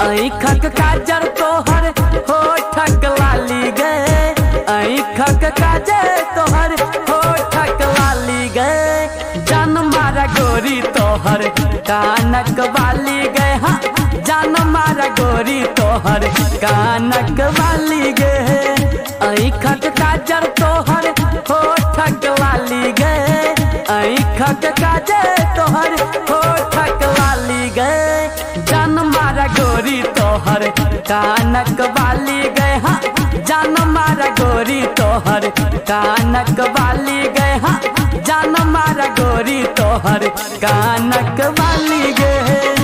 ऐखक काजर तोहर होठक लाली गे, ऐखक काजर तोहर होठक लाली गे, जान मारा गोरी तोहर कानक वाली गे, हाँ जान मारा गोरी तोहर कानक वाली गे, ऐखक काजर तोहर होठक लाली गे, ऐखक काजर तोहर होठक लाली गे, जान मारा गोरी तोहर कानक वाली गे, हाँ जान मारा गोरी तोहर कानक वाली गे, हाँ जान मारा गोरी तोहर कानक वाली गे।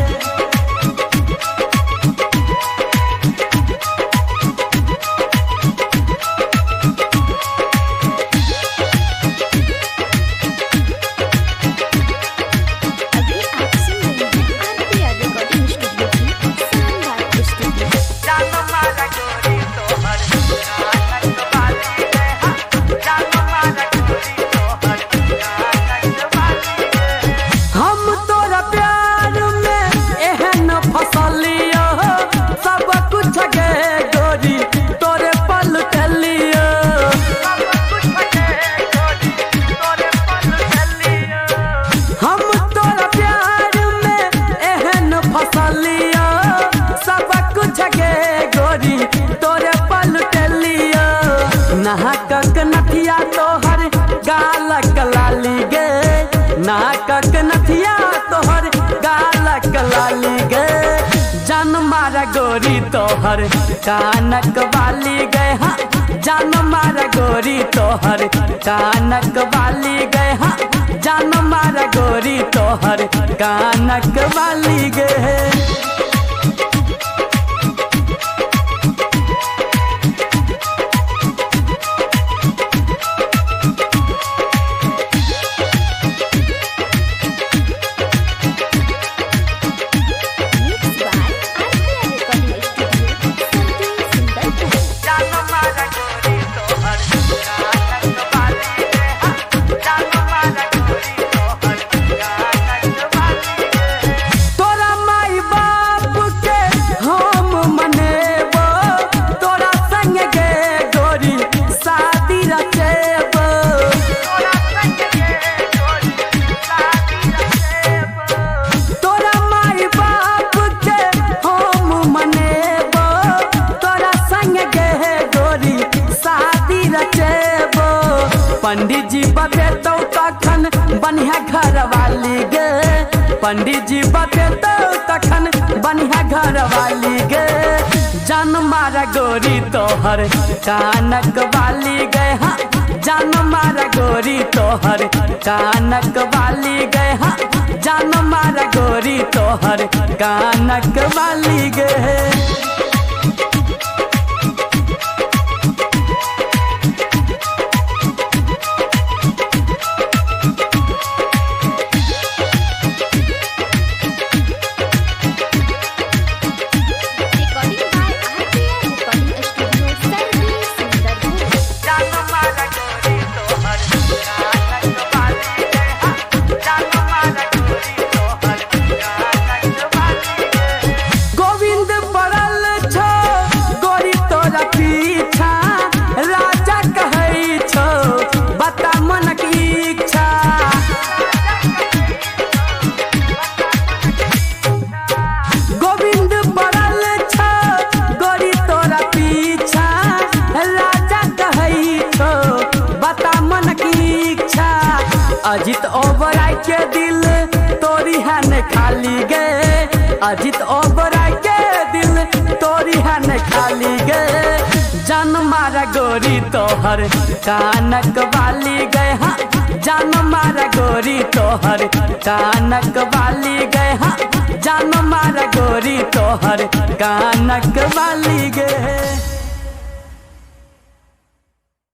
नाकक नथिया तोहर गालक लाली गे, नाकक नथिया तोहर गालक लाली गे, जान मारा गोरी तोहर कानक वाली गे, हाँ जान मारा गोरी तोहर कानक वाली गे, हाँ जान मारा गोरी तोहर कानक वाली गे। पंडित जी बतेतो तखन बढ़िया घर वाली गे, पंडित जी बतेतो तखन बढ़िया घर वाली गे, जान मारा गोरी तोहर कानक वाली गे, हाँ जान मारा गोरी तोहर कानक वाली गे, हाँ जान मारा गोरी तोहर कानक वाली गे। अजित ओबराय के दिल तोरी है न खाली गे, अजित ओबराय के दिल तोरी है न खाली गे, जान मारा गोरी तोहर कानक वाली गे, हाँ जान मारा गोरी तोहर कानक वाली गे, हाँ जान मारा गोरी तोहर कानक वाली गे।